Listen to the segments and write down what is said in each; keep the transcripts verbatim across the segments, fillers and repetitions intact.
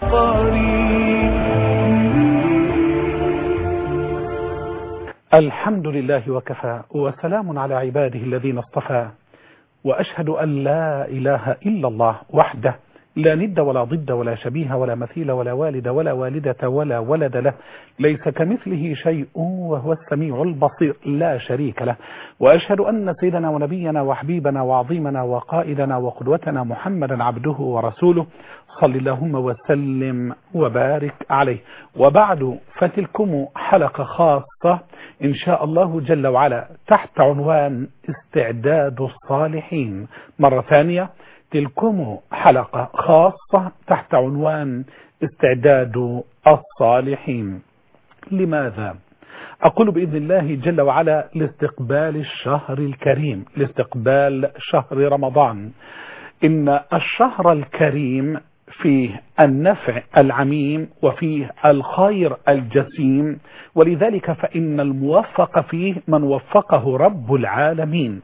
طريق. الحمد لله وكفى، وسلام على عباده الذين اصطفى، وأشهد أن لا إله إلا الله وحده لا ند ولا ضد ولا شبيه ولا مثيل ولا والد ولا والدة ولا ولد له، ليس كمثله شيء وهو السميع البصير لا شريك له. وأشهد أن سيدنا ونبينا وحبيبنا وعظيمنا وقائدنا وقدوتنا محمدا عبده ورسوله، صل اللهم وسلم وبارك عليه. وبعد، فتلكم حلقة خاصة إن شاء الله جل وعلا تحت عنوان استعداد الصالحين. مرة ثانية، تلكم حلقة خاصة تحت عنوان استعداد الصالحين. لماذا؟ أقول بإذن الله جل وعلا لاستقبال الشهر الكريم، لاستقبال شهر رمضان. إن الشهر الكريم فيه النفع العميم وفيه الخير الجسيم، ولذلك فإن الموفق فيه من وفقه رب العالمين.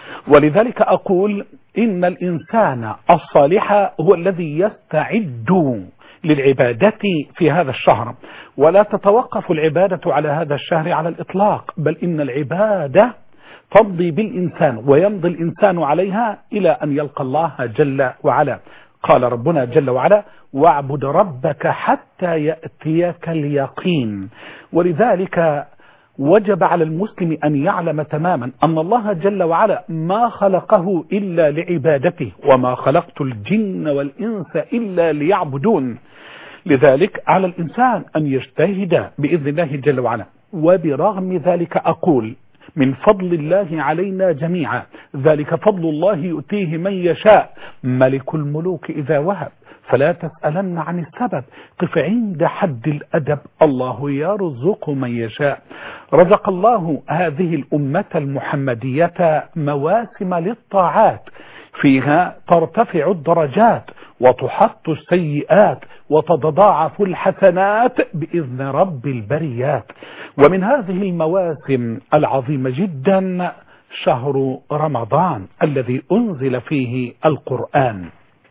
ولذلك أقول إن الإنسان الصالح هو الذي يستعد للعبادة في هذا الشهر، ولا تتوقف العبادة على هذا الشهر على الإطلاق، بل إن العبادة تمضي بالإنسان ويمضي الإنسان عليها إلى أن يلقى الله جل وعلا. قال ربنا جل وعلا: واعبد ربك حتى يأتيك اليقين. ولذلك وجب على المسلم أن يعلم تماما أن الله جل وعلا ما خلقه إلا لعبادته، وما خلقت الجن والإنس إلا ليعبدون. لذلك على الإنسان أن يجتهد بإذن الله جل وعلا. وبرغم ذلك أقول من فضل الله علينا جميعا، ذلك فضل الله يؤتيه من يشاء، ملك الملوك إذا وهب فلا تسألن عن السبب، قف عند حد الأدب، الله يرزق من يشاء. رزق الله هذه الأمة المحمدية مواسم للطاعات، فيها ترتفع الدرجات وتحط السيئات وتتضاعف الحسنات بإذن رب البريات. ومن هذه المواسم العظيمة جدا شهر رمضان الذي أنزل فيه القرآن.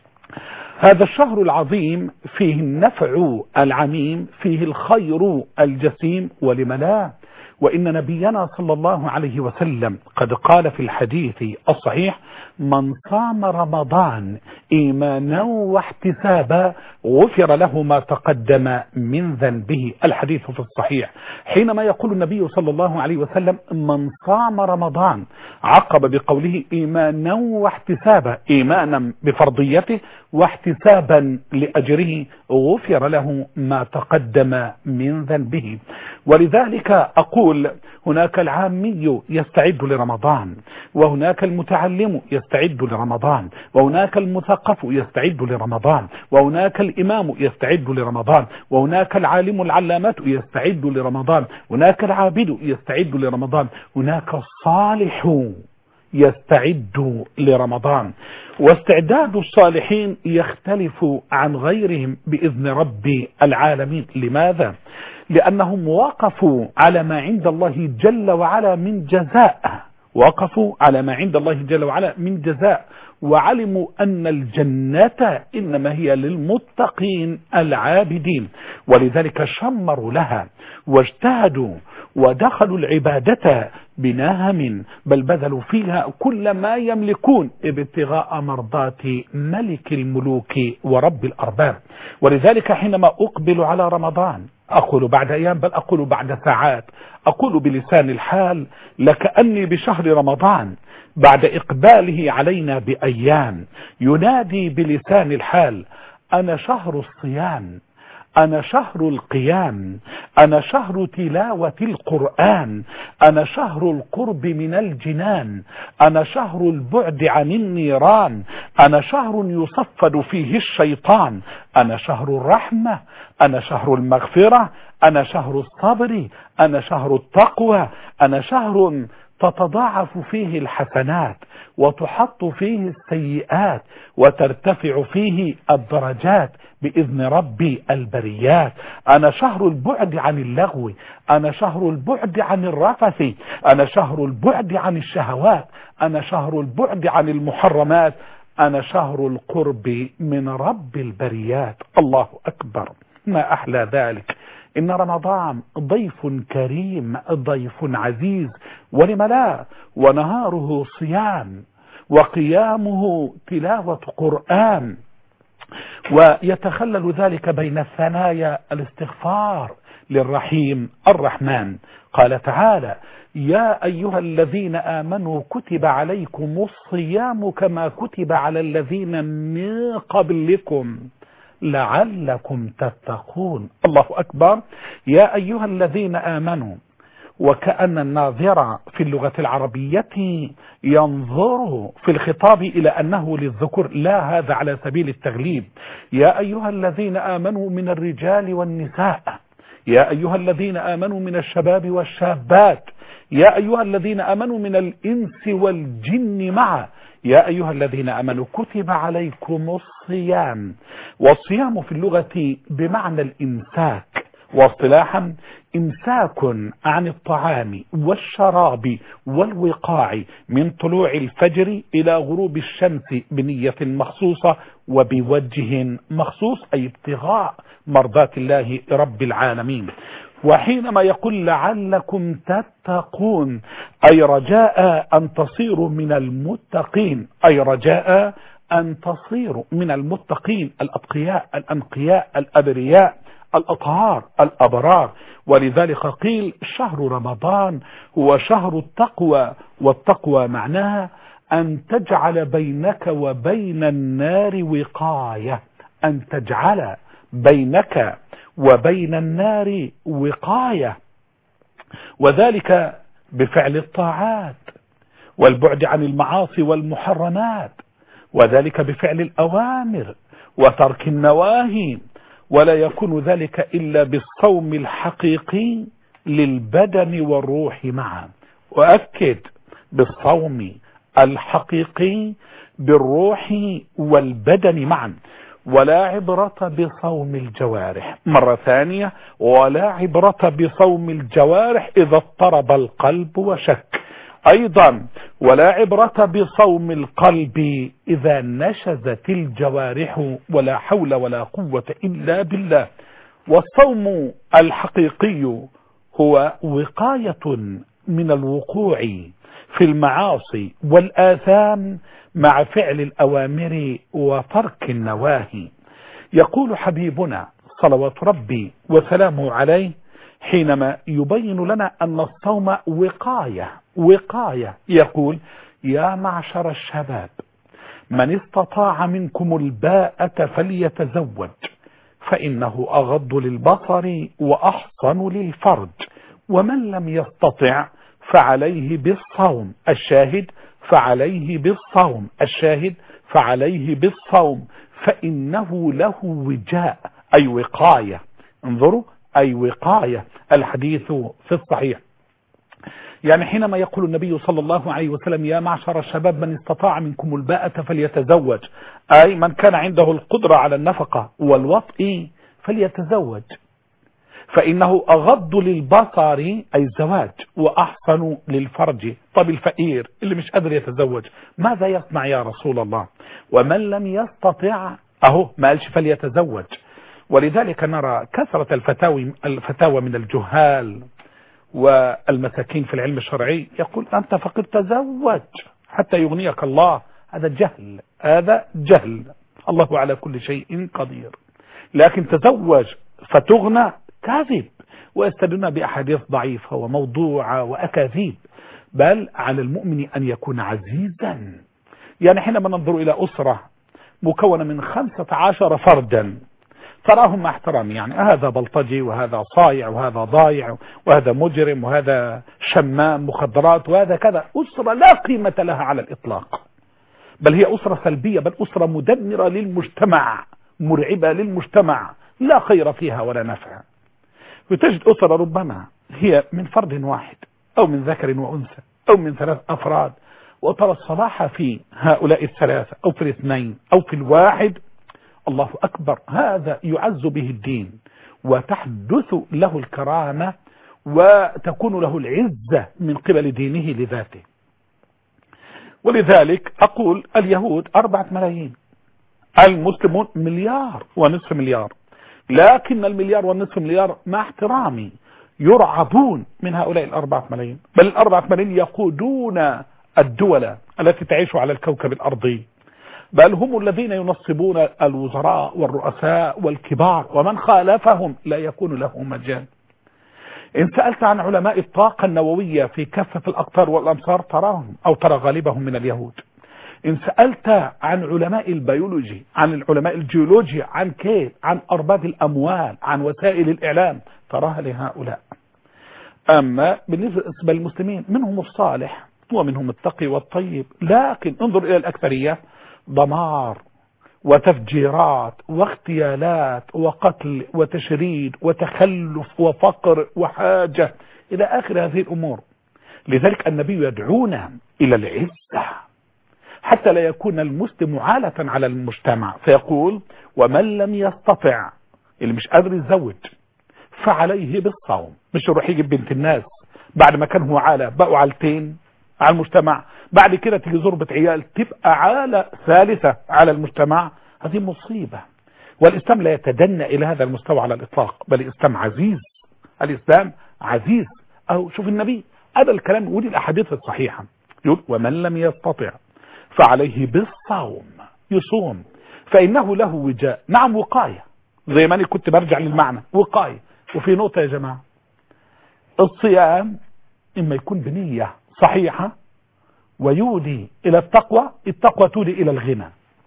هذا الشهر العظيم فيه النفع العميم، فيه الخير الجسيم، ولم لا؟ وإن نبينا صلى الله عليه وسلم قد قال في الحديث الصحيح: من صام رمضان إيمانا واحتسابا غفر له ما تقدم من ذنبه. الحديث في الصحيح. حينما يقول النبي صلى الله عليه وسلم من صام رمضان، عقب بقوله إيمانا واحتسابا، إيمانا بفرضيته واحتسابا لأجره، غفر له ما تقدم من ذنبه. ولذلك أقول هناك العامي يستعد لرمضان، وهناك المتعلم يستعد لرمضان، وهناك المثقف يستعد لرمضان، وهناك الإمام يستعد لرمضان، وهناك العالم العلامة يستعد لرمضان، هناك العابد يستعد لرمضان، هناك الصالح يستعد لرمضان. واستعداد الصالحين يختلف عن غيرهم بإذن رب العالمين. لماذا؟ لأنهم وقفوا على ما عند الله جل وعلا من جزاء، وقفوا على ما عند الله جل وعلا من جزاء، وعلموا أن الجنة إنما هي للمتقين العابدين، ولذلك شمروا لها واجتهدوا ودخلوا العبادة بنهم، بل بذلوا فيها كل ما يملكون ابتغاء مرضات ملك الملوك ورب الأرباب. ولذلك حينما أقبل على رمضان، أقول بعد أيام، بل أقول بعد ساعات، أقول بلسان الحال لكأني بشهر رمضان بعد إقباله علينا بأيام ينادي بلسان الحال: أنا شهر الصيام، أنا شهر القيام، أنا شهر تلاوة القرآن، أنا شهر القرب من الجنان، أنا شهر البعد عن النيران، أنا شهر يصفد فيه الشيطان، أنا شهر الرحمة، أنا شهر المغفرة، أنا شهر الصبر، أنا شهر التقوى، أنا شهر تتضاعف فيه الحسنات وتحط فيه السيئات وترتفع فيه الدرجات بإذن ربي البريات. أنا شهر البعد عن اللغو، أنا شهر البعد عن الرفث، أنا شهر البعد عن الشهوات، أنا شهر البعد عن المحرمات، أنا شهر القرب من رب البريات. الله أكبر، ما أحلى ذلك. إن رمضان ضيف كريم، ضيف عزيز، ولم لا، ونهاره صيام وقيامه تلاوة قرآن، ويتخلل ذلك بين الثنايا الاستغفار للرحيم الرحمن. قال تعالى: يا أيها الذين آمنوا كتب عليكم الصيام كما كتب على الذين من قبلكم لعلكم تتقون. الله أكبر. يا أيها الذين آمنوا، وكأن الناظر في اللغة العربية ينظر في الخطاب إلى أنه للذكر، لا، هذا على سبيل التغليب. يا أيها الذين آمنوا من الرجال والنساء، يا أيها الذين آمنوا من الشباب والشابات، يا أيها الذين آمنوا من الإنس والجن معا، يا أيها الذين آمنوا كتب عليكم الصيام. والصيام في اللغة بمعنى الإمساك، واصطلاحا إمساك عن الطعام والشراب والوقاع من طلوع الفجر إلى غروب الشمس بنية مخصوصة وبوجه مخصوص، أي ابتغاء مرضات الله رب العالمين. وحينما يقول لعلكم تتقون، أي رجاء أن تصيروا من المتقين، أي رجاء أن تصيروا من المتقين الأتقياء الأنقياء الأبرياء الأطهار الأبرار. ولذلك قيل شهر رمضان هو شهر التقوى، والتقوى معناها أن تجعل بينك وبين النار وقاية، أن تجعل بينك وبين النار وقاية، وذلك بفعل الطاعات والبعد عن المعاصي والمحرمات، وذلك بفعل الأوامر وترك النواهي. ولا يكون ذلك إلا بالصوم الحقيقي للبدن والروح معا، وأكد بالصوم الحقيقي بالروح والبدن معا. ولا عبرة بصوم الجوارح، مرة ثانية، ولا عبرة بصوم الجوارح إذا اضطرب القلب وشك. أيضا ولا عبرة بصوم القلب إذا نشزت الجوارح، ولا حول ولا قوة إلا بالله. والصوم الحقيقي هو وقاية من الوقوع في المعاصي والآثام مع فعل الأوامر وترك النواهي. يقول حبيبنا صلوات ربي وسلامه عليه حينما يبين لنا أن الصوم وقاية وقاية، يقول: يا معشر الشباب من استطاع منكم الباءة فليتزوج فإنه أغض للبصر وأحصن للفرج، ومن لم يستطع فعليه بالصوم. الشاهد فعليه بالصوم، الشاهد فعليه بالصوم فإنه له وجاء، أي وقاية. انظروا، أي وقاية. الحديث في الصحيح. يعني حينما يقول النبي صلى الله عليه وسلم: يا معشر الشباب من استطاع منكم الباءة فليتزوج، أي من كان عنده القدرة على النفقة والوطء فليتزوج، فإنه أغض للبصر، أي الزواج، وأحسن للفرج. طب الفقير اللي مش قادر يتزوج ماذا يصنع يا رسول الله؟ ومن لم يستطع، أهو ما قالش فليتزوج. ولذلك نرى كثرة الفتاوي الفتاوى من الجهال والمساكين في العلم الشرعي، يقول: أنت فقير تزوج حتى يغنيك الله. هذا جهل، هذا جهل. الله على كل شيء قدير، لكن تزوج فتغنى كاذب، ويستدلون بأحاديث ضعيفة وموضوعة وأكاذيب. بل على المؤمن أن يكون عزيزا. يعني حينما ننظر إلى أسرة مكونة من خمسة عشر فردا تراهم مع احترامي، يعني هذا بلطجي وهذا صايع وهذا ضايع وهذا مجرم وهذا شمام مخدرات وهذا كذا، أسرة لا قيمة لها على الإطلاق، بل هي أسرة سلبية، بل أسرة مدمرة للمجتمع، مرعبة للمجتمع، لا خير فيها ولا نفع. وتجد أسرة ربما هي من فرد واحد أو من ذكر وأنثى أو من ثلاث أفراد، وترى الصلاح في هؤلاء الثلاثة أو في الاثنين أو في الواحد. الله أكبر، هذا يعز به الدين وتحدث له الكرامة وتكون له العزة من قبل دينه لذاته. ولذلك أقول اليهود أربعة ملايين، المسلمون مليار ونصف مليار، لكن المليار والنصف مليار مع احترامي يرعبون من هؤلاء الأربعة ملايين، بل الأربعة ملايين يقودون الدول التي تعيش على الكوكب الأرضي، بل هم الذين ينصبون الوزراء والرؤساء والكبار، ومن خالفهم لا يكون له مجال. إن سألت عن علماء الطاقة النووية في كافة الأقطار والأمصار تراهم أو ترى غالبهم من اليهود. إن سألت عن علماء البيولوجي، عن العلماء الجيولوجيا، عن كيف، عن أرباب الأموال، عن وسائل الإعلام، تراها لهؤلاء. أما بالنسبة للمسلمين منهم الصالح ومنهم التقي والطيب، لكن انظر إلى الأكثرية، دمار وتفجيرات واغتيالات وقتل وتشريد وتخلف وفقر وحاجة إلى آخر هذه الأمور. لذلك النبي يدعونا إلى العزة حتى لا يكون المسلم عالة على المجتمع، فيقول ومن لم يستطع، اللي مش قادر يتزوج، فعليه بالصوم. مش يروح يجيب بنت الناس بعد ما كان هو عالة بقوا عالتين على المجتمع، بعد كده تيجي ضربة عيال تبقى عالة ثالثة على المجتمع. هذه مصيبة، والإسلام لا يتدنى إلى هذا المستوى على الإطلاق، بل الإسلام عزيز، الإسلام عزيز. أو شوف النبي هذا الكلام، ودي الأحاديث الصحيحة، يقول ومن لم يستطع فعليه بالصوم، يصوم فإنه له وجاء. نعم وقاية، زي ما أنا كنت برجع للمعنى وقاية. وفي نقطة يا جماعة، الصيام إما يكون بنية صحيحة ويودي إلى التقوى، التقوى تودي إلى الغنى.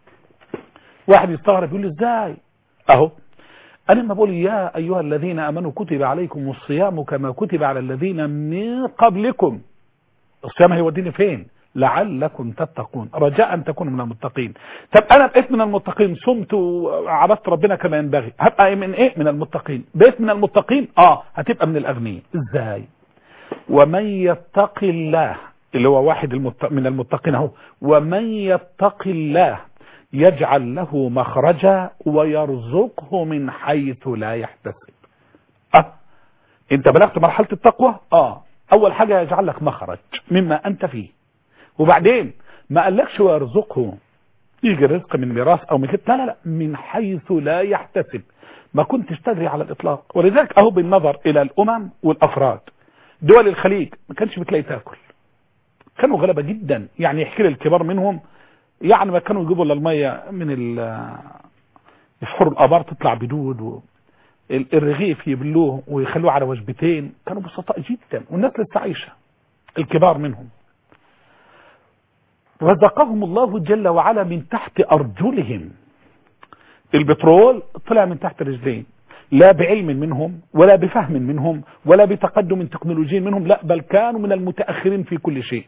واحد يستغرب يقول لي ازاي؟ أهو أنا ما بقول يا أيها الذين آمنوا كتب عليكم الصيام كما كتب على الذين من قبلكم. الصيام هيوديني فين؟ لعلكم تتقون، رجاء أن تكونوا من المتقين. طب أنا بقيت من المتقين، صمت وعبدت ربنا كما ينبغي، هبقى من إيه؟ من المتقين. بقيت من المتقين، آه هتبقى من الأغنياء. إزاي؟ ومن يتق الله، اللي هو واحد من المتقين اهو، ومن يتق الله يجعل له مخرجا ويرزقه من حيث لا يحتسب. اه انت بلغت مرحلة التقوى، اه اول حاجة يجعل لك مخرج مما انت فيه، وبعدين ما قالكش ويرزقه يجي رزق من ميراث او من كده، لا لا لا، من حيث لا يحتسب، ما كنتش تدري على الاطلاق. ولذلك اهو بالنظر الى الامم والافراد، دول الخليج ما كانش بتلاقي تاكل، كانوا غلبة جدا. يعني يحكي لي الكبار منهم، يعني ما كانوا يجيبوا للمية من يفحروا الآبار تطلع بدود، والرغيف يبلوه ويخلوه على وجبتين، كانوا بسطاء جدا، والناس لسه عايشة الكبار منهم. رزقهم الله جل وعلا من تحت أرجلهم، البترول طلع من تحت رجلين، لا بعلم منهم ولا بفهم منهم ولا بتقدم تكنولوجي منهم، لا بل كانوا من المتأخرين في كل شيء.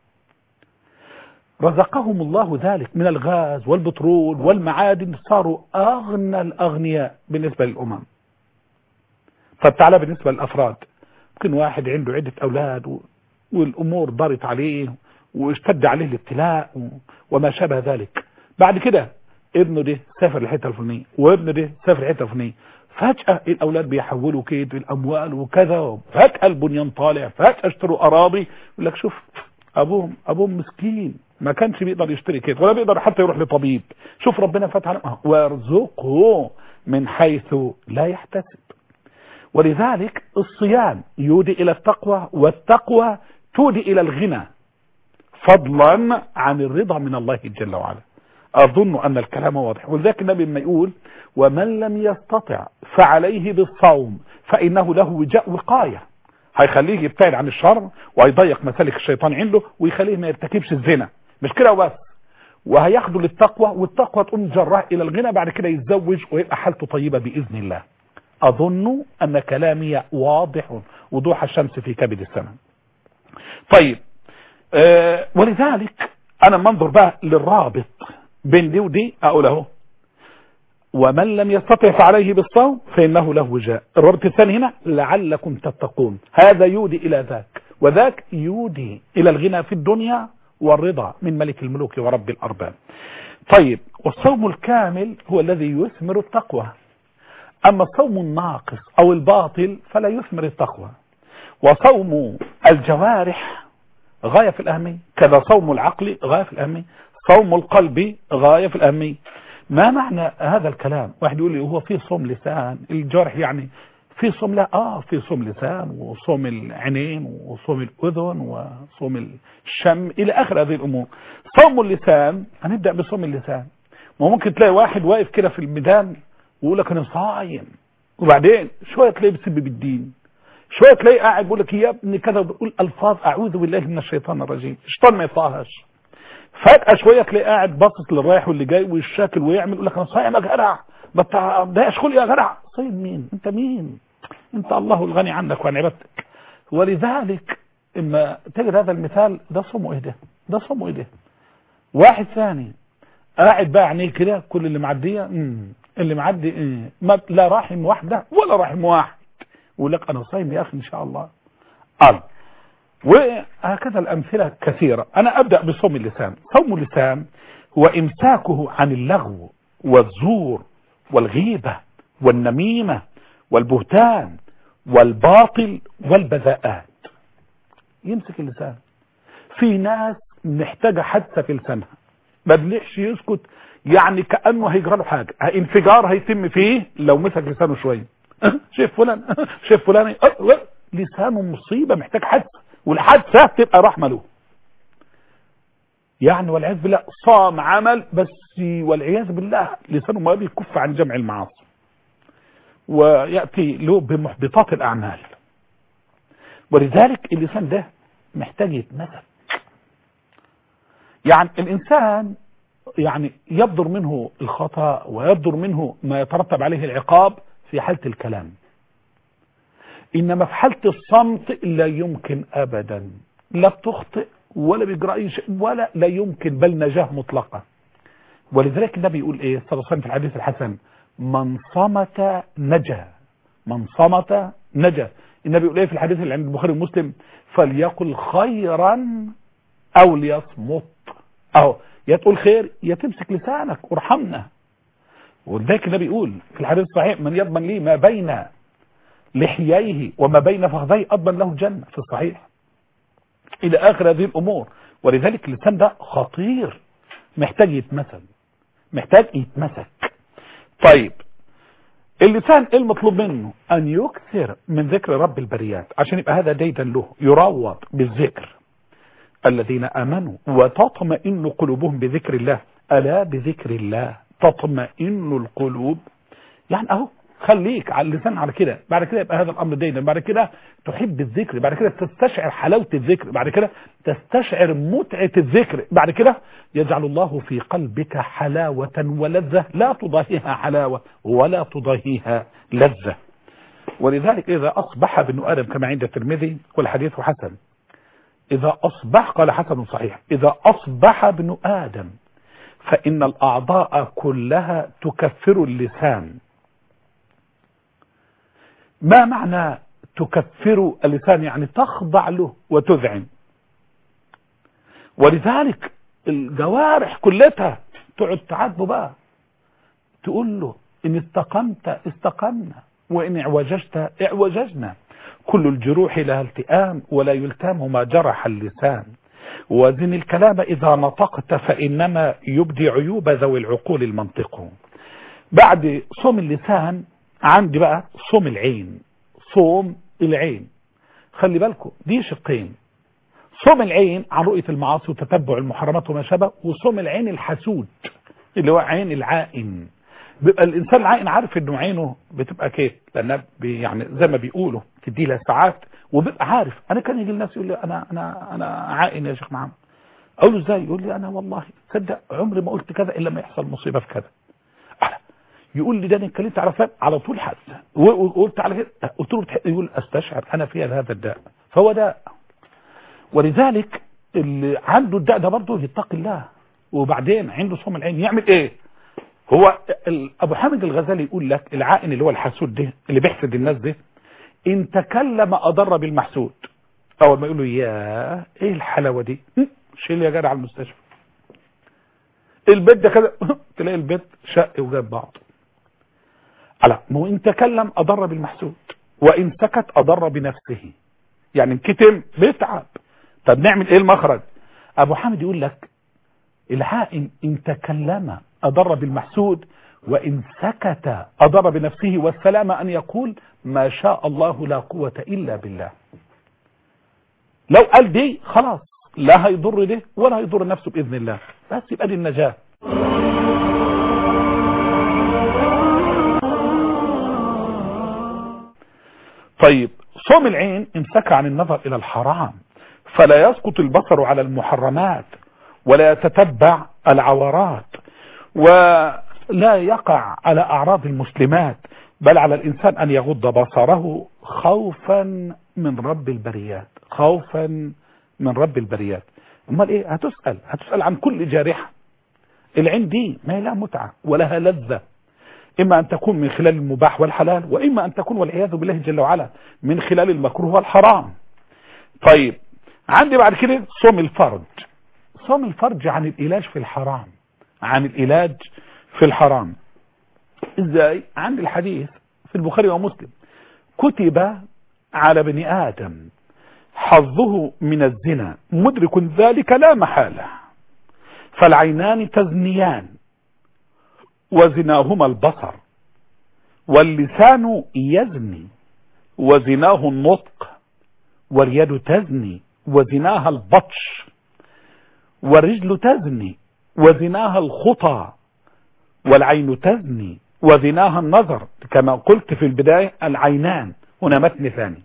رزقهم الله ذلك من الغاز والبترول والمعادن، صاروا أغنى الأغنياء بالنسبة للأمم. طب تعالى بالنسبة للأفراد، ممكن واحد عنده عدة أولاد والأمور ضارت عليه واشتد عليه الابتلاء وما شابه ذلك، بعد كده ابنه ده سافر الحته الفلانيه وابنه ده سافر الحته الفلانيه، فجأة الأولاد بيحولوا كيد الأموال وكذا، فجأة البنيان طالع، فجأة اشتروا أراضي. يقول لك شوف أبوهم أبوهم مسكين ما كانش بيقدر يشتري كيد ولا بيقدر حتى يروح لطبيب. شوف ربنا فتح عليه ويرزقه من حيث لا يحتسب. ولذلك الصيام يودي إلى التقوى، والتقوى تودي إلى الغنى، فضلا عن الرضا من الله جل وعلا. أظن أن الكلام واضح. ولذلك النبي لما يقول ومن لم يستطع فعليه بالصوم فإنه له وجاء وقاية، هيخليه يبتعد عن الشر ويضيق مسالك الشيطان عنده ويخليه ما يرتكبش الزنا، مش كده وبس، وهياخده للتقوى، والتقوى تقوم جراه إلى الغنى، بعد كده يتزوج ويبقى حالته طيبة بإذن الله. أظن أن كلامي واضح وضوح الشمس في كبد السماء. طيب أه ولذلك أنا منظر بقى للرابط بين دي ودي، أقول اهو ومن لم يستطع فعليه بالصوم فإنه له وجاء. الرابط الثاني هنا لعلكم تتقون، هذا يودي إلى ذاك، وذاك يودي إلى الغنى في الدنيا والرضا من ملك الملوك ورب الأرباب. طيب والصوم الكامل هو الذي يثمر التقوى، أما الصوم الناقص أو الباطل فلا يثمر التقوى. وصوم الجوارح غاية في الأهمية، كذا صوم العقل غاية في الأهمية، صوم القلب غاية في الأهمية. ما معنى هذا الكلام؟ واحد يقول لي هو في صوم لسان الجرح، يعني في صوم؟ لا، اه في صوم لسان وصوم العينين وصوم الأذن وصوم الشم إلى آخر هذه الأمور. صوم اللسان، هنبدأ بصوم اللسان. ممكن تلاقي واحد واقف كده في الميدان ويقول لك أنا صايم، وبعدين شوية تلاقيه بيسب بالدين، شوية تلاقيه قاعد بيقول لك يا ابني كذا، وبيقول ألفاظ أعوذ بالله من الشيطان الرجيم. الشيطان ما يطاهش. فجأة شوية تلاقيه قاعد باصص للرايح واللي جاي والشاكل ويعمل، يقول لك أنا صايم يا جدع، ما تضايقش خلقي يا جدع. صايم مين؟ أنت مين؟ أنت الله الغني عنك وعن عبادتك. ولذلك اما تجد هذا المثال، ده صومه ايه ده؟ ده صومه ايه ده؟ واحد ثاني قاعد بقى عينيه كده، كل اللي معديه امم اللي معدي إيه؟ ما لا رحم واحده ولا رحم واحد، يقول لك انا صايم يا اخي ان شاء الله. قال وهكذا الامثله كثيره. انا ابدا بصوم اللسان. صوم اللسان هو امساكه عن اللغو والزور والغيبه والنميمه والبهتان والباطل والبذاءات. يمسك اللسان. في ناس محتاجه حادثه في لسانها، ما بلحش يسكت، يعني كانه هيجرى له حاجه، انفجار هيتم فيه لو مسك لسانه شويه. شايف فلان، شايف فلان، لسانه مصيبه محتاج حادثه، والحادثه تبقى رحمه له. يعني والعياذ بالله صام عمل بس والعياذ بالله لسانه ما بيكف عن جمع المعاصي، وياتي له بمحبطات الاعمال. ولذلك اللسان ده محتاج يتمسك. يعني الانسان يعني يبدر منه الخطأ ويبدر منه ما يترتب عليه العقاب في حالة الكلام، انما في حالة الصمت لا يمكن ابدا، لا بتخطئ ولا بيجرى اي شيء ولا لا يمكن، بل نجاة مطلقة. ولذلك النبي يقول ايه صلى الله عليه وسلم في الحديث الحسن: من صمت نجا، من صمت نجا. النبي يقول ايه في الحديث اللي عند البخاري ومسلم: فليقل خيرا او ليصمت. اهو يا تقول خير يا تمسك لسانك وارحمنا. ولذلك النبي يقول في الحديث الصحيح: من يضمن لي ما بين لحييه وما بين فخذيه اضمن له الجنه، في الصحيح الى اخر هذه الامور. ولذلك اللسان ده خطير، محتاج يتمسك، محتاج يتمسك. طيب اللسان ايه المطلوب منه؟ ان يكثر من ذكر رب البريات، عشان يبقى هذا ديدا له، يروض بالذكر. الذين امنوا وتطمئن قلوبهم بذكر الله، الا بذكر الله تطمئن القلوب. يعني اهو خليك على اللسان على كده، بعد كده يبقى هذا الامر ديدا، بعد كده تحب الذكر، بعد كده تستشعر حلاوه الذكر، بعد كده تستشعر متعه الذكر، بعد كده يجعل الله في قلبك حلاوه ولذه لا تضاهيها حلاوه ولا تضاهيها لذه. ولذلك اذا اصبح ابن ادم كما عند الترمذي والحديث حسن، إذا أصبح، قال حسن صحيح، إذا أصبح ابن آدم فإن الأعضاء كلها تكفر اللسان. ما معنى تكفر اللسان؟ يعني تخضع له وتذعن. ولذلك الجوارح كلها تقعد تعاتبه بقى، تقول له إن استقمت استقمنا وإن اعوججت اعوججنا. كل الجروح لها التئام ولا يلتام ما جرح اللسان. وزن الكلام إذا نطقت فإنما يبدي عيوب ذوي العقول المنطق. بعد صوم اللسان عندي بقى صوم العين. صوم العين خلي بالكم دي شقين: صوم العين عن رؤية المعاصي وتتبع المحرمات وما شابه، وصوم العين الحسود اللي هو عين العائن. بيبقى الانسان العائن عارف انه عينه بتبقى كيف، لان يعني زي ما بيقولوا تدي لها ساعات، وبيبقى عارف. انا كان يجي الناس يقول لي انا انا انا عائن يا شيخ محمد، اقول له ازاي؟ يقول لي انا والله تصدق عمري ما قلت كذا الا ما يحصل مصيبه في كذا. يقول لي ده انا اتكلمت على فلان على طول حادثه وقلت على كده، قلت له يقول استشعر انا فيها هذا الداء، فهو داء. ولذلك اللي عنده الداء ده برضه يتقي الله. وبعدين عنده صوم العين يعمل ايه؟ هو ابو حامد الغزالي يقول لك العائن اللي هو الحسود ده اللي بيحسد الناس ده، ان تكلم اضر بالمحسود. اول ما يقولوا يا ايه الحلاوه دي، شيل يا جدع على المستشفى. البيت ده كده تلاقي البيت شق وجاب بعض. على ما ان تكلم اضر بالمحسود وان سكت اضر بنفسه. يعني انكتم بيتعب، طب نعمل ايه المخرج؟ ابو حامد يقول لك العائن ان تكلم اضر بالمحسود، وان سكت اضر بنفسه، والسلام ان يقول ما شاء الله لا قوة الا بالله. لو قال دي خلاص لا هيضر ده ولا هيضر نفسه باذن الله، بس يبقى دي النجاة. طيب صوم العين امسك عن النظر الى الحرام، فلا يسقط البصر على المحرمات ولا يتتبع العورات ولا يقع على اعراض المسلمات، بل على الانسان ان يغض بصره خوفا من رب البريات، خوفا من رب البريات. امال ايه؟ هتسأل هتسأل عن كل جارحة. العين دي ما لها متعة ولها لذة، إما أن تكون من خلال المباح والحلال، وإما أن تكون والعياذ بالله جل وعلا من خلال المكروه والحرام. طيب عندي بعد كده صوم الفرج. صوم الفرج عن العلاج في الحرام، عن العلاج في الحرام. إزاي؟ عندي الحديث في البخاري ومسلم: كتب على بني آدم حظه من الزنا مدرك ذلك لا محالة، فالعينان تزنيان وزناهما البصر، واللسان يزني وزناه النطق، واليد تزني وزناها البطش، والرجل تزني وزناها الخطى، والعين تزني وزناها النظر، كما قلت في البداية العينان، هنا متن ثاني.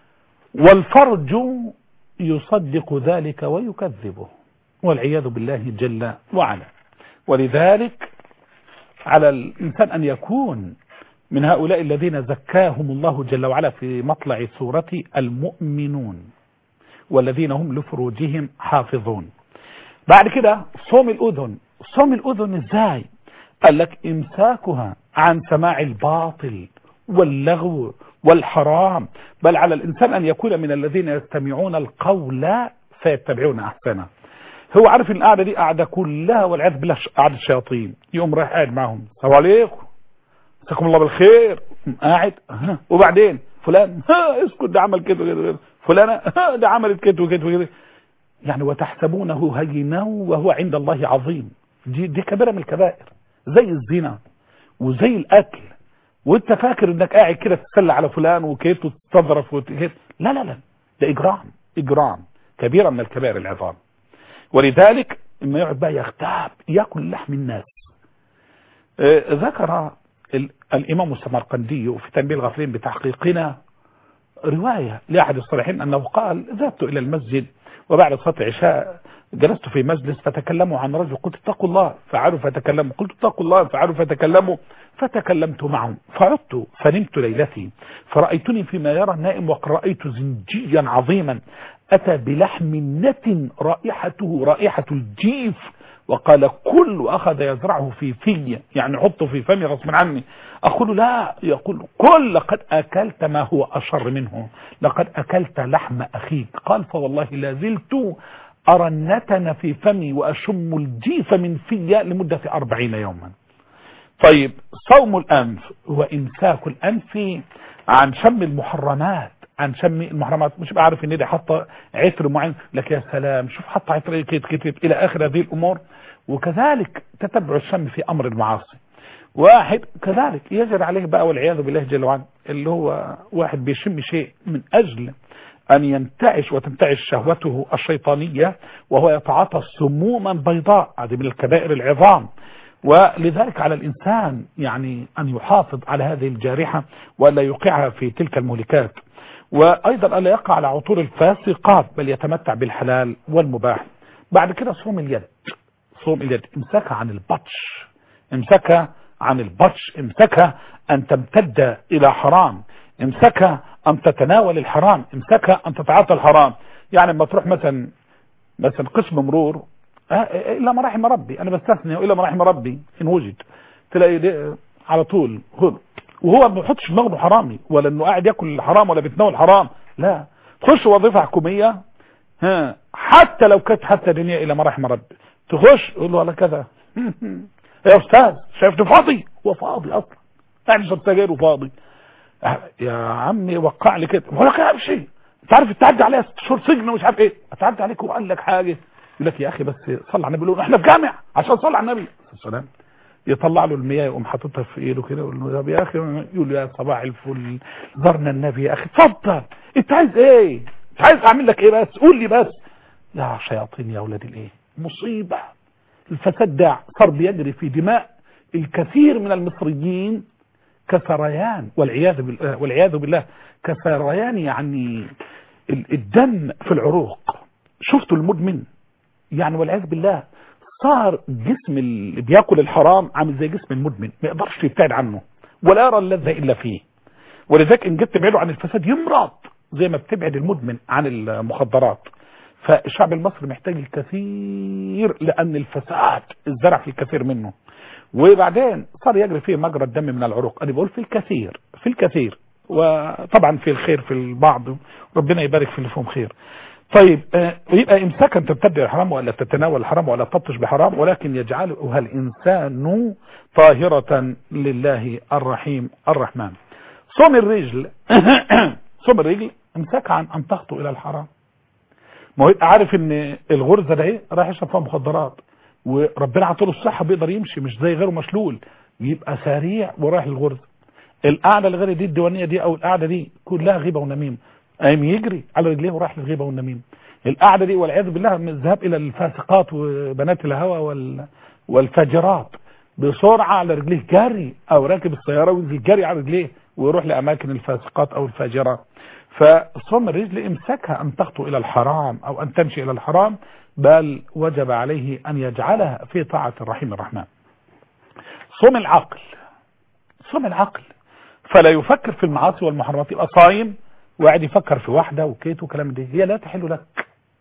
والفرج يصدق ذلك ويكذبه والعياذ بالله جل وعلا. ولذلك على الإنسان أن يكون من هؤلاء الذين زكاهم الله جل وعلا في مطلع سورة المؤمنون، والذين هم لفروجهم حافظون. بعد كده صوم الأذن. صوم الأذن إزاي؟ قال لك إمساكها عن سماع الباطل واللغو والحرام، بل على الإنسان أن يكون من الذين يستمعون القول فيتبعون أحسنه. هو عارف القعدة دي قعدة كلها والعياذ بالله قعدة الشياطين، يقوم رايح قاعد معهم: السلام عليكم، مساكم الله بالخير، قاعد ها وبعدين فلان ها اسكت ده عمل كده وكده، فلانة ها ده عملت كده وكده وكده، يعني وتحسبونه هينا وهو عند الله عظيم. دي دي كبيرة من الكبائر، زي الزنا وزي القتل، وانت فاكر انك قاعد كده تتسلى على فلان وكيت وتستظرف وكيت. لا لا لا، ده اجرام، اجرام كبيرة من الكبائر العظام. ولذلك اما يقعد بقى يغتاب ياكل لحم الناس. آه ذكر الامام السمرقندي في تنبيه الغافلين بتحقيقنا رواية لأحد الصالحين أنه قال: ذهبت إلى المسجد وبعد صلاة العشاء جلست في مجلس فتكلموا عن رجل، قلت اتقوا الله، فعلوا فتكلموا، قلت اتقوا الله، فعلوا فتكلموا، فتكلمت معهم، فعدت فنمت ليلتي، فرأيتني فيما يرى النائم، وقد رأيت زنجيا عظيما أتى بلحم نتن رائحته رائحة الجيف، وقال: كل، وأخذ يزرعه في في، يعني حطه في فمي غصب عني. أقول: لا. يقول: كل، لقد أكلت ما هو أشر منه، لقد أكلت لحم أخيك. قال: فوالله لا زلت أرى النتن في فمي وأشم الجيف من في لمدة أربعين يوما. طيب صوم الأنف هو إمساك الأنف عن شم المحرمات، عن شم المحرمات. مش بعرف ان دي حاطه عطر معين، لك يا سلام شوف حاطه عطر كده كده الى اخر هذه الامور. وكذلك تتبع الشم في امر المعاصي. واحد كذلك يجري عليه بقى والعياذ بالله جل وعلا، اللي هو واحد بيشم شيء من اجل ان ينتعش وتنتعش شهوته الشيطانيه، وهو يتعاطى سموما بيضاء، هذه من الكبائر العظام. ولذلك على الانسان يعني ان يحافظ على هذه الجارحه ولا يوقعها في تلك المهلكات، وايضا الا يقع على عطور الفاسقات، بل يتمتع بالحلال والمباح. بعد كده صوم اليد. صوم اليد امسكها عن البطش، امسكها عن البطش، امسكها ان تمتد الى حرام، امسكها ان تتناول الحرام، امسكها ان تتعاطى الحرام. يعني لما تروح مثلا مثلا قسم مرور، الا ما رحم ربي، انا بستثني الا ما رحم ربي ان وجد، تلاقي على طول وهو ما بيحطش دماغه حرامي، ولا انه قاعد ياكل حرام ولا بيتناول حرام، لا. تخش وظيفه حكوميه، ها حتى لو كانت حتى دنيا الى ما رحم ربي، تخش يقول له على كذا يا استاذ شايفته فاضي، هو فاضي اصلا، قاعد يشرب سجاير وفاضي. يا عمي وقع لي كده، ولا كده شيء، تعرف تعدي عليها ست شهور سجن ومش عارف ايه، تعدي عليك وقال لك حاجه يقول لك يا اخي بس صلى على النبي، يقول له احنا في جامع عشان صلى على النبي صلى الله عليه وسلم. يطلع له المياه يقوم حاططها في ايده كده يقول له يا اخي، يقول له يا صباح الفل زرنا النبي يا اخي، اتفضل انت عايز ايه؟ انت عايز اعمل لك ايه بس؟ قول لي بس. يا شياطين يا اولاد الايه، مصيبه. الفساد ده صار بيجري في دماء الكثير من المصريين كسريان، والعياذ بالله والعياذ بالله كسريان، يعني الدم في العروق. شفتوا المدمن يعني والعياذ بالله صار جسم اللي بياكل الحرام عامل زي جسم المدمن، ما يقدرش يبتعد عنه ولا يرى اللذة الا فيه. ولذلك ان جيت تبعده عن الفساد يمرض زي ما بتبعد المدمن عن المخدرات. فالشعب المصري محتاج الكثير لان الفساد الزرع في الكثير منه، وبعدين صار يجري فيه مجرى الدم من العروق. انا بقول في الكثير في الكثير، وطبعا في الخير في البعض، ربنا يبارك في اللي فيهم خير. طيب يبقى امساكا تبتدع الحرام ولا تتناول الحرام ولا تبطش بحرام، ولكن يجعلها الانسان طاهرة لله الرحيم الرحمن. صوم الرجل صوم الرجل امساك عن ان تخطو الى الحرام. ما هو يبقى عارف ان الغرزه ده ايه رايح يشرب فيها مخدرات، وربنا عطوله الصحه بيقدر يمشي مش زي غيره مشلول، يبقى سريع ورايح للغرزه. القعده اللي غير دي الديوانيه دي او القعده دي كلها غيبه ونميم، قايم يجري على رجليه ورايح للغيبه والنميم. القعده دي والعياذ بالله من الذهاب الى الفاسقات وبنات الهوى وال والفاجرات بسرعه على رجليه جري، او راكب السياره وينزل جري على رجليه ويروح لاماكن الفاسقات او الفاجرات. فصوم الرجل امسكها ان تخطو الى الحرام او ان تمشي الى الحرام، بل وجب عليه ان يجعلها في طاعه الرحيم الرحمن. صوم العقل صوم العقل فلا يفكر في المعاصي والمحرمات، يبقى صايم وقاعد يفكر في واحده وكيت وكلام ده، هي لا تحل لك.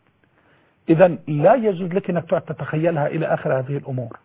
اذا لا يجوز لك انك تقعد تتخيلها الى اخر هذه الامور.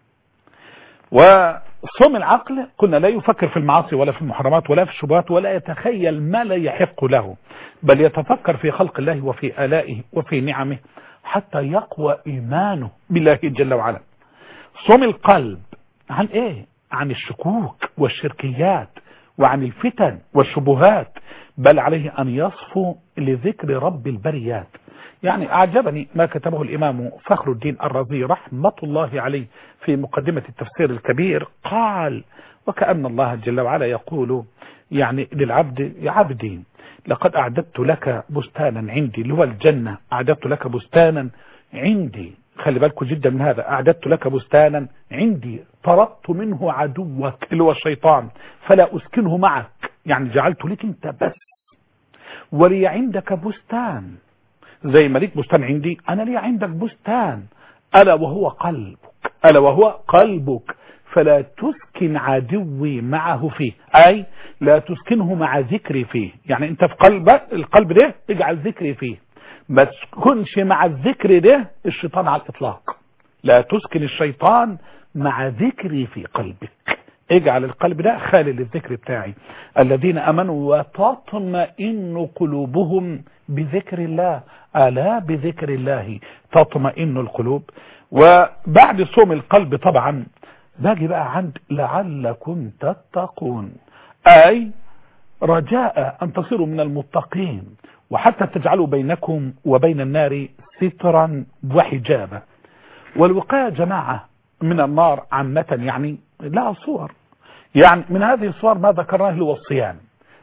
وصوم العقل قلنا لا يفكر في المعاصي ولا في المحرمات ولا في الشبهات، ولا يتخيل ما لا يحق له، بل يتفكر في خلق الله وفي آلائه وفي نعمه حتى يقوى إيمانه بالله جل وعلا. صوم القلب عن ايه؟ عن الشكوك والشركيات وعن الفتن والشبهات، بل عليه أن يصفو لذكر رب البريات. يعني أعجبني ما كتبه الإمام فخر الدين الرازي رحمة الله عليه في مقدمة التفسير الكبير، قال: وكأن الله جل وعلا يقول يعني للعبد: يا عبدي لقد أعددت لك بستانا عندي، اللي هو الجنة، أعددت لك بستانا عندي، خلي بالكم جدا من هذا، أعددت لك بستانا عندي طردت منه عدوك اللي هو الشيطان فلا أسكنه معك، يعني جعلت لك انت بس، ولي عندك بستان زي ما ليك بستان عندي، أنا لي عندك بستان، ألا وهو قلبك ألا وهو قلبك فلا تسكن عدوي معه فيه، أي لا تسكنه مع ذكري فيه. يعني أنت في قلبك القلب ده اجعل ذكري فيه، ما تسكنش مع الذكر ده الشيطان على الإطلاق، لا تسكن الشيطان مع ذكري في قلبك، اجعل القلب ده خالي للذكر بتاعي. الذين امنوا وتطمئن قلوبهم بذكر الله، الا بذكر الله تطمئن القلوب. وبعد صوم القلب طبعا باجي بقى عند لعلكم تتقون، اي رجاء ان تصيروا من المتقين، وحتى تجعلوا بينكم وبين النار سترا وحجابا. والوقاية جماعة من النار عامة يعني لها صور، يعني من هذه الصور ما ذكرناه هو الصيام،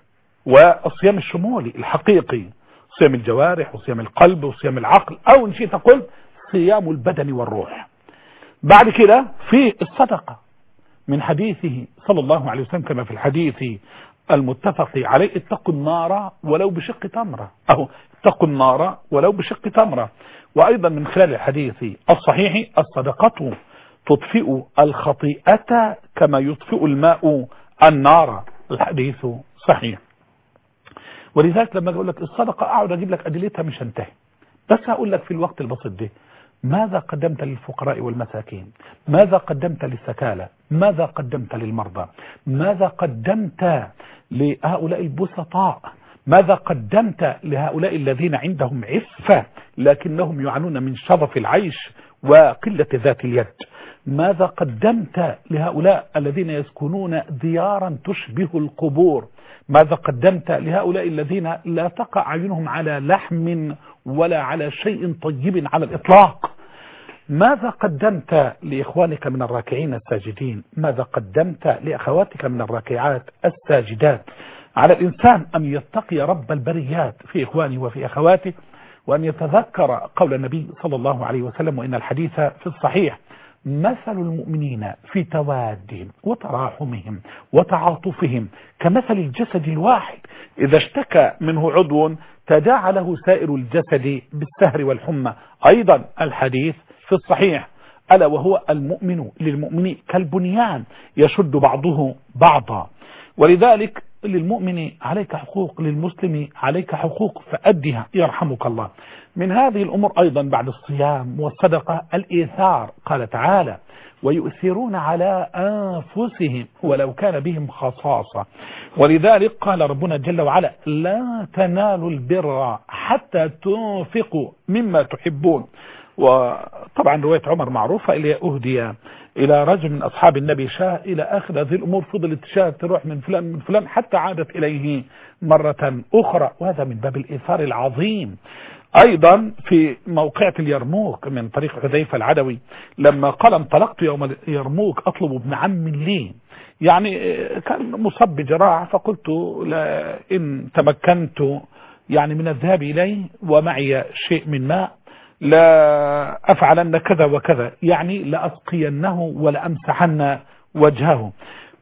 والصيام الشمولي الحقيقي، صيام الجوارح وصيام القلب وصيام العقل، او ان شئت قل صيام البدن والروح. بعد كده في الصدقة من حديثه صلى الله عليه وسلم كما في الحديث المتفق عليه: اتقوا النار ولو بشق تمرة، أو اتقوا النار ولو بشق تمرة. وأيضا من خلال الحديث الصحيح: الصدقة تطفئ الخطيئة كما يطفئ الماء النار، الحديث صحيح. ولذلك لما أقول لك الصدقة أقعد أجيب لك أدلتها مش هنتهي، بس هقول لك في الوقت البسيط ده ماذا قدمت للفقراء والمساكين، ماذا قدمت للسكالى، ماذا قدمت للمرضى، ماذا قدمت لهؤلاء البسطاء، ماذا قدمت لهؤلاء الذين عندهم عفة لكنهم يعانون من شظف العيش وقلة ذات اليد. ماذا قدمت لهؤلاء الذين يسكنون ديارا تشبه القبور؟ ماذا قدمت لهؤلاء الذين لا تقع عينهم على لحم ولا على شيء طيب على الإطلاق؟ ماذا قدمت لإخوانك من الراكعين الساجدين؟ ماذا قدمت لأخواتك من الراكعات الساجدات؟ على الإنسان أن يتقي رب البريات في إخوانه وفي أخواته، وأن يتذكر قول النبي صلى الله عليه وسلم: وإن الحديث في الصحيح: مثل المؤمنين في توادهم وتراحمهم وتعاطفهم كمثل الجسد الواحد إذا اشتكى منه عضو تداعى له سائر الجسد بالسهر والحمى. أيضا الحديث في الصحيح: ألا وهو المؤمن للمؤمن كالبنيان يشد بعضه بعضا. ولذلك للمؤمن عليك حقوق، للمسلم عليك حقوق فأدها يرحمك الله. من هذه الأمور أيضا بعد الصيام والصدقة الإيثار. قال تعالى: ويؤثرون على أنفسهم ولو كان بهم خصاصة. ولذلك قال ربنا جل وعلا: لا تنالوا البر حتى تنفقوا مما تحبون. وطبعا رواية عمر معروفة: اللي أهدي إلى رجل من أصحاب النبي شاة إلى آخر هذه الأمور، فضلت شاة تروح من فلان من فلان حتى عادت إليه مرة أخرى، وهذا من باب الإيثار العظيم. أيضا في موقعة اليرموك من طريق حذيفة العدوي لما قال: انطلقت يوم اليرموك أطلب ابن عم لي، يعني كان مصاب بجراحة، فقلت إن تمكنت يعني من الذهاب إليه ومعي شيء من ماء لا أفعلن كذا وكذا، يعني لأسقينه ولأمسحن وجهه.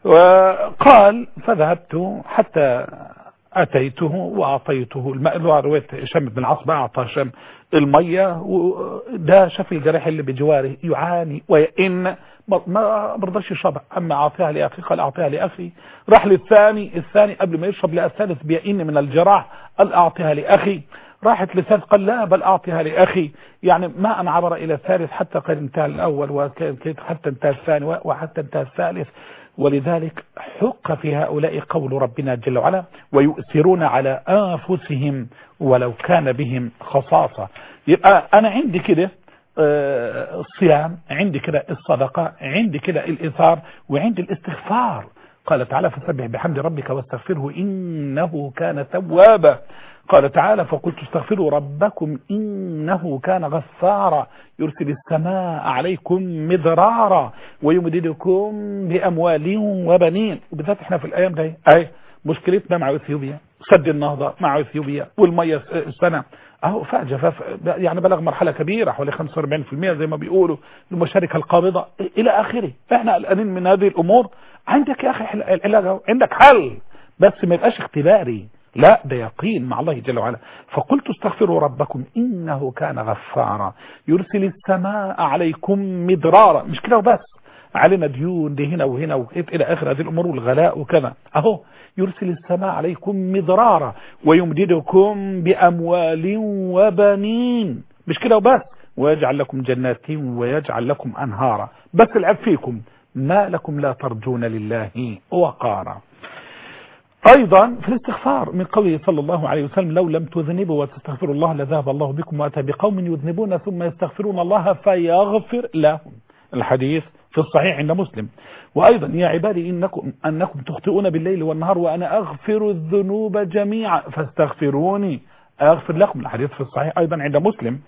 وقال: فذهبت حتى أتيته وأعطيته الماء. رواية هشام بن العاص أعطى هشام المية، وده شاف الجريح اللي بجواره يعاني ويئن، ما برضاش يشرب. أما أعطيها لأخي، قال: أعطيها لأخي. راح للثاني، الثاني قبل ما يشرب لقى الثالث بيئن من الجراح، قال: أعطيها لأخي. راحت للثالث، قال: لا بل أعطيها لأخي. يعني ما أن عبر إلى الثالث حتى قد انتهى الأول، وحتى انتهى الثاني، وحتى انتهى الثالث. ولذلك حق في هؤلاء قول ربنا جل وعلا: ويؤثرون على أنفسهم ولو كان بهم خصاصة. يبقى أنا عندي كده الصيام، عندي كده الصدقة، عندي كده الإيثار، وعندي الاستغفار. قال تعالى: فسبح بحمد ربك واستغفره إنه كان توابا. قال تعالى: فقلت استغفروا ربكم إنه كان غفارا يرسل السماء عليكم مدرارا ويمددكم بأموال وبنين. وبالذات احنا في الأيام دي اهي مشكلتنا مع اثيوبيا، سد النهضة مع اثيوبيا، والمية السنة اهو فجفاف، يعني بلغ مرحلة كبيرة حوالي خمسة وأربعين بالمئة زي ما بيقولوا المشاركة القابضة إلى آخره. احنا قلقانين من هذه الأمور. عندك يا أخي العلاج، عندك حل، بس ما يبقاش اختباري، لا ده يقين مع الله جل وعلا. فقلت استغفروا ربكم إنه كان غفارا يرسل السماء عليكم مدرارا. مش كده وبس، علينا ديون دي هنا وهنا وإيه إلى آخر هذه الأمور والغلاء وكذا. أهو يرسل السماء عليكم مدرارا ويمددكم بأموال وبنين. مش كده وبس، ويجعل لكم جنات ويجعل لكم أنهارا. بس العب فيكم ما لكم لا ترجون لله وقارا. أيضا في الاستغفار من قوله صلى الله عليه وسلم: لو لم تذنبوا وتستغفروا الله لذهب الله بكم وأتى بقوم يذنبون ثم يستغفرون الله فيغفر لهم. الحديث في الصحيح عند مسلم. وأيضا: يا عبادي إنكم أنكم تخطئون بالليل والنهار وأنا أغفر الذنوب جميعا فاستغفروني أغفر لكم. الحديث في الصحيح أيضا عند مسلم.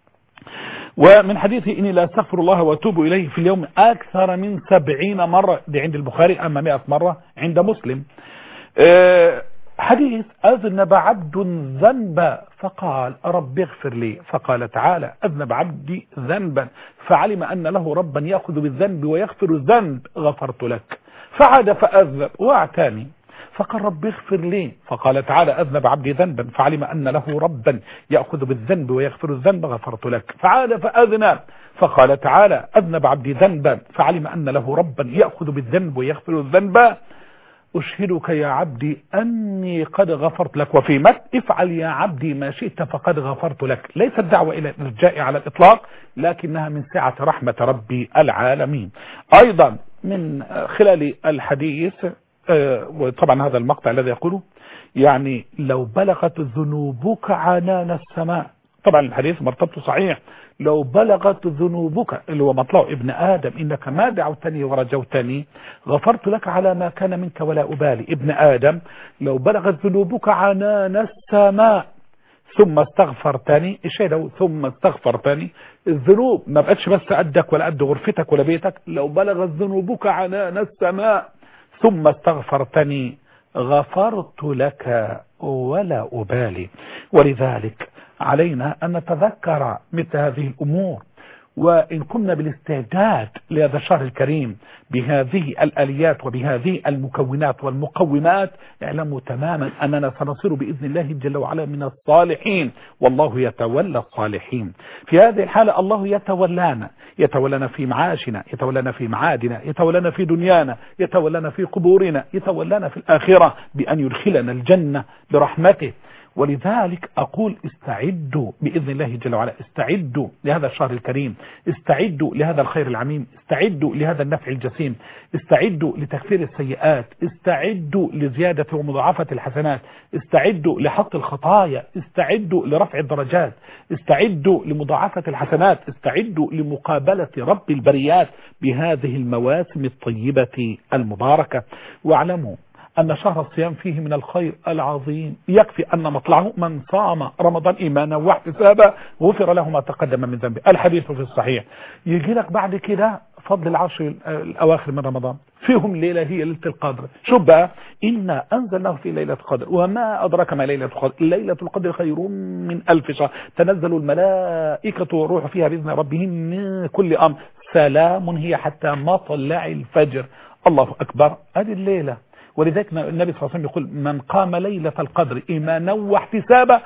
ومن حديثه: إني لا أستغفر الله وأتوب إليه في اليوم أكثر من سبعين مرة، دي عند البخاري، أما مئة مرة عند مسلم. أه حديث: أذنب عبد ذنبا فقال رب اغفر لي، فقال تعالى: أذنب عبدي ذنبا فعلم أن له ربا يأخذ بالذنب ويغفر الذنب غفرت لك، فعاد فأذنب واعتاني فقال رب اغفر لي، فقال تعالى: أذنب عبدي ذنبا فعلم أن له ربا يأخذ بالذنب ويغفر الذنب غفرت لك، فعاد فأذنب فقال تعالى: أذنب عبدي ذنبا فعلم أن له ربا يأخذ بالذنب ويغفر الذنب أشهدك يا عبدي أني قد غفرت لك. وفي مت: افعل يا عبدي ما شئت فقد غفرت لك. ليست دعوة إلى الإرجاء على الإطلاق، لكنها من سعة رحمة ربي العالمين. أيضا من خلال الحديث، وطبعا هذا المقطع الذي يقوله يعني: لو بلغت ذنوبك عنان السماء طبعا الحديث مرتبطه صحيح، لو بلغت ذنوبك اللي هو مطلع ابن آدم إنك ما دعوتني ورجوتني غفرت لك على ما كان منك ولا أبالي. ابن آدم لو بلغت ذنوبك عنان السماء ثم استغفرتني، الشيء لو ثم استغفرتني، الذنوب ما بقتش بس قدك ولا قد غرفتك ولا بيتك، لو بلغت ذنوبك عنان السماء ثم استغفرتني غفرت لك ولا أبالي. ولذلك علينا أن نتذكر مثل هذه الأمور، وإن كنا بالاستعداد لهذا الشهر الكريم بهذه الآليات وبهذه المكونات والمقومات، اعلموا تماما أننا سنصير بإذن الله جل وعلا من الصالحين، والله يتولى الصالحين. في هذه الحالة الله يتولانا، يتولانا في معاشنا، يتولانا في معادنا، يتولانا في دنيانا، يتولانا في قبورنا، يتولانا في الآخرة بأن يدخلنا الجنة برحمته. ولذلك أقول استعدوا بإذن الله جل وعلا، استعدوا لهذا الشهر الكريم، استعدوا لهذا الخير العميم، استعدوا لهذا النفع الجسيم، استعدوا لتكفير السيئات، استعدوا لزيادة ومضاعفة الحسنات، استعدوا لحط الخطايا، استعدوا لرفع الدرجات، استعدوا لمضاعفة الحسنات، استعدوا لمقابلة رب البريات بهذه المواسم الطيبة المباركة. واعلموا أن شهر الصيام فيه من الخير العظيم، يكفي أن مطلعه من صام رمضان إيمانا واحتسابا غفر له ما تقدم من ذنبه، الحديث في الصحيح. يجي لك بعد كده فضل العشر الأواخر من رمضان، فيهم ليلة هي ليلة القدر. شوف بقى، إنا أنزلناه في ليلة القدر وما أدرك ما ليلة القدر، ليلة القدر خير من ألف شهر، تنزل الملائكة والروح فيها بإذن ربهم من كل أمر، سلام هي حتى مطلع الفجر. الله أكبر، هذه الليلة. ولذلك النبي صلى الله عليه وسلم يقول من قام ليلة القدر إيمانا واحتسابا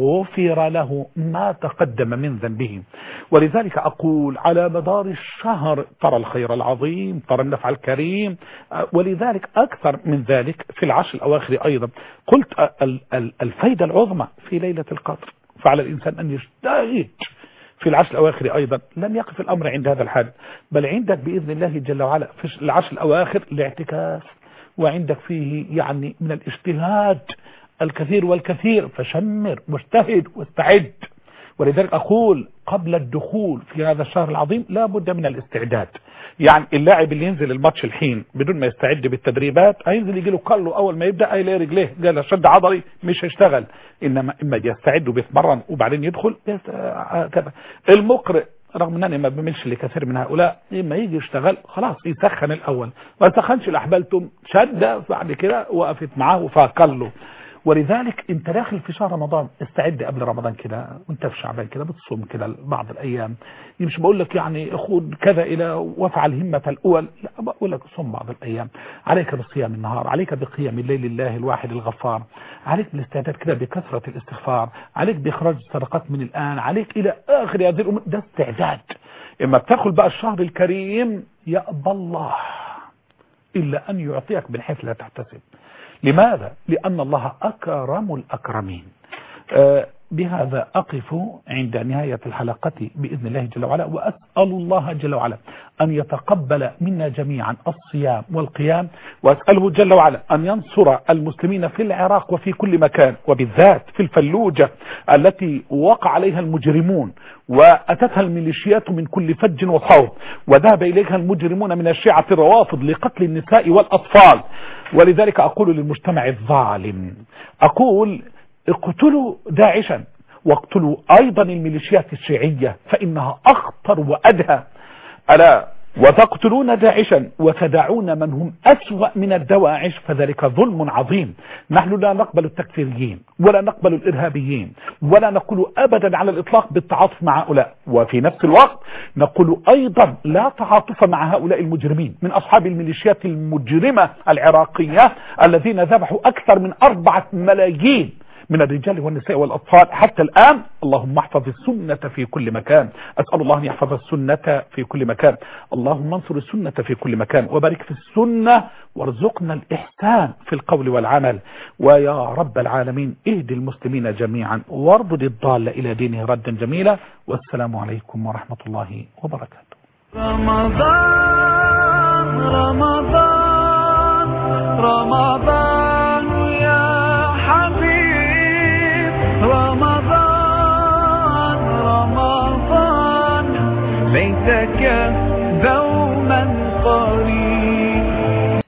غفر له ما تقدم من ذنبه. ولذلك أقول على مدار الشهر ترى الخير العظيم، ترى النفع الكريم. ولذلك أكثر من ذلك في العشر الأواخر أيضا قلت الفائدة العظمى في ليلة القدر، فعلى الإنسان أن يجتهد في العشر الأواخر أيضا. لم يقف الأمر عند هذا الحد، بل عندك بإذن الله جل وعلا في العشر الأواخر الاعتكاف، وعندك فيه يعني من الاجتهاد الكثير والكثير، فشمر واجتهد واستعد. ولذلك أقول قبل الدخول في هذا الشهر العظيم لا بد من الاستعداد. يعني اللاعب اللي ينزل الماتش الحين بدون ما يستعد بالتدريبات هينزل يجي له كله اول ما يبدا هيلاقي رجليه قال شد عضلي مش هيشتغل، انما اما يستعد وبيتمرن وبعدين يدخل كذا. المقرئ رغم ان انا ما بملش لكثير من هؤلاء، اما يجي يشتغل خلاص يسخن الاول، ما يسخنش الاحبال تم شده بعد كده وقفت معاه فاكله. ولذلك انت داخل في شهر رمضان استعد قبل رمضان كده، وانت في شعبان كده بتصوم كده بعض الايام. مش بقول لك يعني خد كذا الى وافعل همه الاول، لا بقول لك صوم بعض الايام. عليك بصيام النهار، عليك بقيام الليل لله الواحد الغفار، عليك بالاستعداد كده بكثره الاستغفار، عليك باخراج الصدقات من الان، عليك الى اخر هذه الامور. ده استعداد. اما بتاخد بقى الشهر الكريم يأبى الله الا ان يعطيك من حيث لا تحتسب. لماذا؟ لأن الله أكرم الأكرمين. آه بهذا أقف عند نهاية الحلقة بإذن الله جل وعلا، وأسأل الله جل وعلا أن يتقبل منا جميعا الصيام والقيام، وأسأله جل وعلا أن ينصر المسلمين في العراق وفي كل مكان، وبالذات في الفلوجة التي وقع عليها المجرمون وأتتها الميليشيات من كل فج وصوب، وذهب إليها المجرمون من الشيعة الروافض لقتل النساء والأطفال. ولذلك أقول للمجتمع الظالم، أقول اقتلوا داعشا واقتلوا أيضا الميليشيات الشيعية فإنها أخطر وأدهى. ألا وتقتلون داعشا وتدعون من هم أسوأ من الدواعش فذلك ظلم عظيم. نحن لا نقبل التكفيريين ولا نقبل الإرهابيين ولا نقول أبدا على الإطلاق بالتعاطف مع هؤلاء، وفي نفس الوقت نقول أيضا لا تعاطف مع هؤلاء المجرمين من أصحاب الميليشيات المجرمة العراقية الذين ذبحوا أكثر من أربعة ملايين من الرجال والنساء والأطفال حتى الآن. اللهم احفظ السنة في كل مكان، أسأل الله أن يحفظ السنة في كل مكان. اللهم انصر السنة في كل مكان وبارك في السنة وارزقنا الإحسان في القول والعمل. ويا رب العالمين اهد المسلمين جميعا وارض الضال إلى دينه ردا جميلا. والسلام عليكم ورحمة الله وبركاته. رمضان رمضان رمضان يا حبيب، رمضان زكى